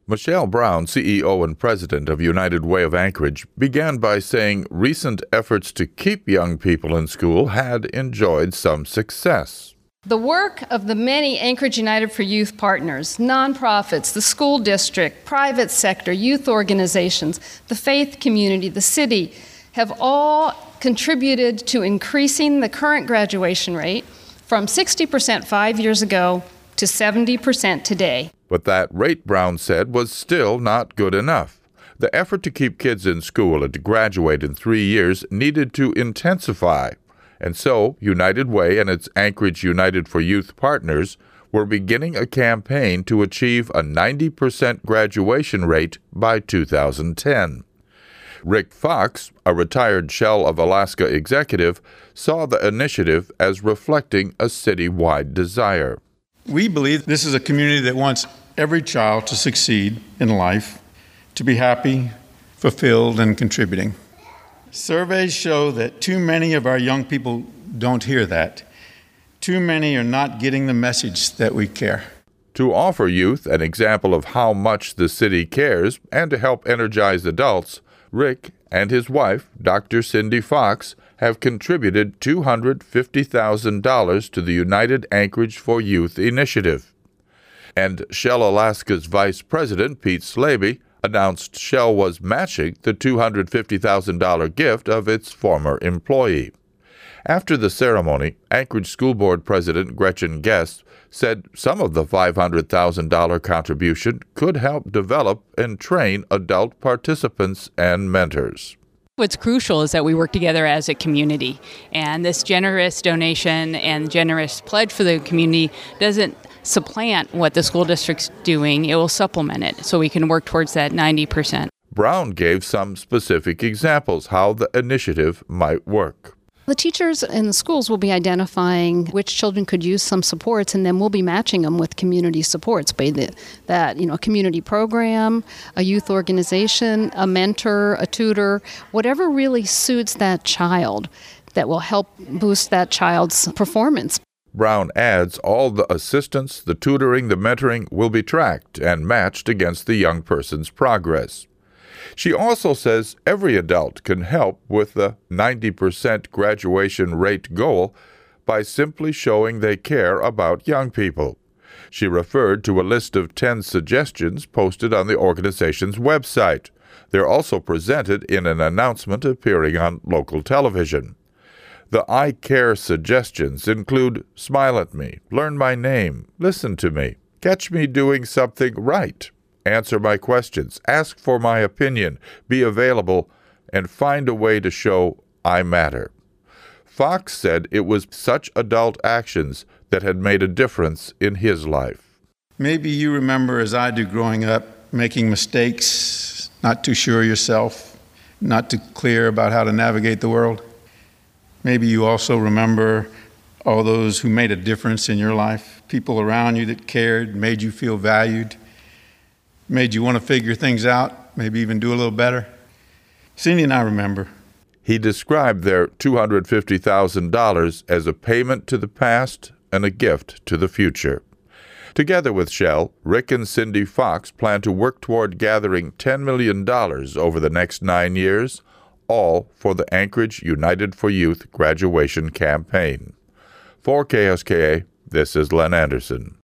Michelle Brown, CEO and president of United Way of Anchorage, began by saying recent efforts to keep young people in school had enjoyed some success. The work of the many Anchorage United for Youth partners, nonprofits, the school district, private sector, youth organizations, the faith community, the city, have all contributed to increasing the current graduation rate from 60% 5 years ago to 70% today. But that rate, Brown said, was still not good enough. The effort to keep kids in school and to graduate in 3 years needed to intensify. And so, United Way and its Anchorage United for Youth partners were beginning a campaign to achieve a 90% graduation rate by 2010. Rick Fox, a retired Shell of Alaska executive, saw the initiative as reflecting a citywide desire. We believe this is a community that wants every child to succeed in life, to be happy, fulfilled, and contributing. Surveys show that too many of our young people don't hear that. Too many are not getting the message that we care. To offer youth an example of how much the city cares and to help energize adults, Rick and his wife, Dr. Cindy Fox, have contributed $250,000 to the United Anchorage for Youth initiative. And Shell Alaska's Vice President, Pete Slaby, announced Shell was matching the $250,000 gift of its former employee. After the ceremony, Anchorage School Board President Gretchen Guest said some of the $500,000 contribution could help develop and train adult participants and mentors. What's crucial is that we work together as a community, and this generous donation and generous pledge for the community doesn't supplant what the school district's doing. It will supplement it so we can work towards that 90%. Brown gave some specific examples how the initiative might work. The teachers in the schools will be identifying which children could use some supports, and then we'll be matching them with community supports, be that a community program, a youth organization, a mentor, a tutor, whatever really suits that child that will help boost that child's performance. Brown adds all the assistance, the tutoring, the mentoring will be tracked and matched against the young person's progress. She also says every adult can help with the 90% graduation rate goal by simply showing they care about young people. She referred to a list of 10 suggestions posted on the organization's website. They're also presented in an announcement appearing on local television. The I Care suggestions include smile at me, learn my name, listen to me, catch me doing something right, answer my questions, ask for my opinion, be available, and find a way to show I matter. Fox said it was such adult actions that had made a difference in his life. Maybe you remember, as I do growing up, making mistakes, not too sure of yourself, not too clear about how to navigate the world. Maybe you also remember all those who made a difference in your life, people around you that cared, made you feel valued, made you want to figure things out, maybe even do a little better. Cindy and I remember. He described their $250,000 as a payment to the past and a gift to the future. Together with Shell, Rick and Cindy Fox plan to work toward gathering $10 million over the next 9 years, all for the Anchorage United for Youth graduation campaign. For KSKA, this is Len Anderson.